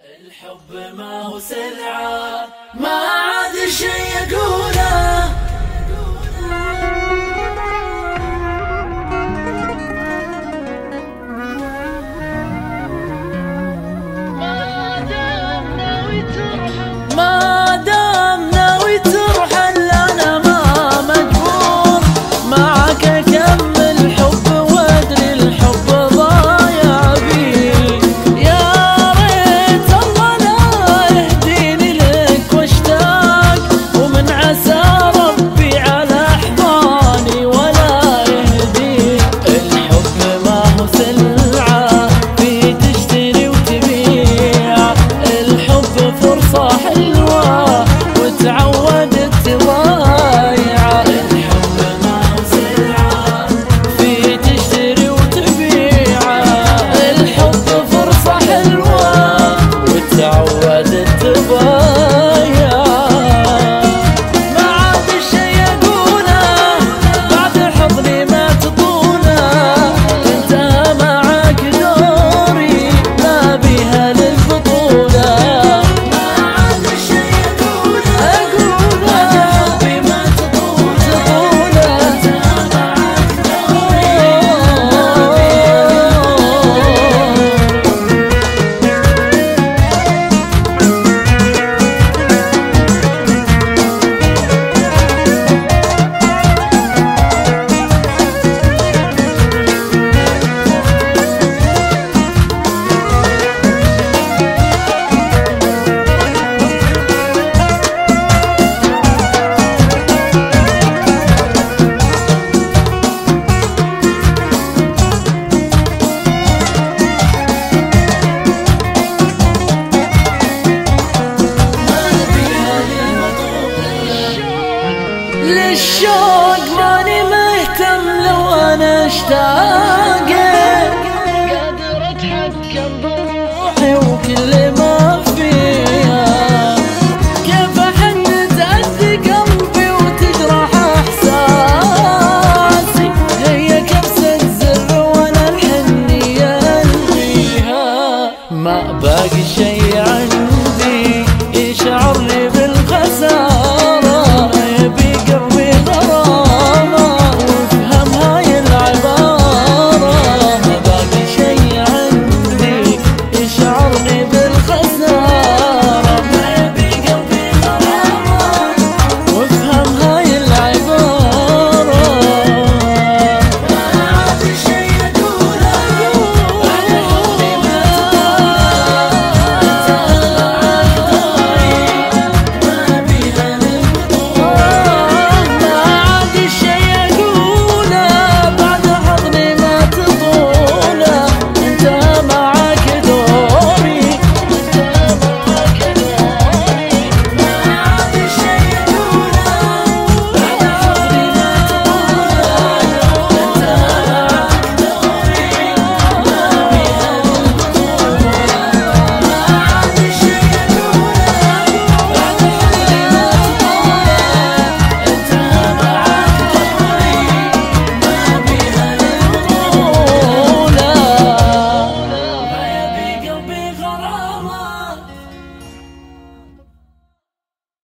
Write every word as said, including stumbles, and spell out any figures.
الحب ما هو سلعة، ما عاد شي يقوله. ما دام ناوي ترحل أنا ما مجبور معك أكمل حب وأدري الحب ضايع بي. يا ريت الله لا يهديني لك واشتاق، ومن عسى ربي على أحضاني ولا يهديك. الحب ما هو سلعة في تشتري وتبيع، الحب فرصة حلوة وتعودت تضايع. الحب ما هو سلعة في تشتري وتبيع، الحب فرصة حلوة وتعودت تضايع. ما عاد شي يقوله بعد حضني ما تطوله، انتهى معاك دوري ما بيها للبطولة. للشوق ماني مهتم لو انا اشتاق، قادر اتحكم بروحي وكل ما فيها. كيف احن تأذي قلبي وتجرح احساسي، هي كبسة زر وانا الحنية الغيها. ما باقي شي